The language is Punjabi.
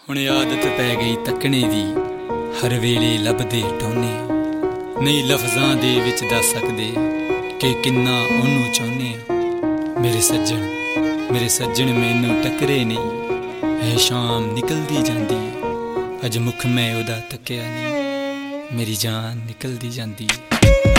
ਹੁਣ ਆਦਤ ਪੈ ਗਈ ਤੱਕਣੇ ਦੀ, ਹਰ ਵੇਲੇ ਲੱਭਦੇ ਟੋਨੇ। ਨਹੀਂ ਲਫ਼ਜ਼ਾਂ ਦੇ ਵਿੱਚ ਦੱਸ ਸਕਦੇ ਕਿ ਕਿੰਨਾ ਉਹਨੂੰ ਚਾਹੁੰਦੇ ਆ। ਮੇਰੇ ਸੱਜਣ ਮੈਨੂੰ ਟੱਕਰੇ ਨਹੀਂ। ਇਹ ਸ਼ਾਮ ਨਿਕਲਦੀ ਜਾਂਦੀ, ਅੱਜ ਮੁੱਖ ਮੈਂ ਉਹਦਾ ਤੱਕਿਆ ਨਹੀਂ। ਮੇਰੀ ਜਾਨ ਨਿਕਲਦੀ ਜਾਂਦੀ।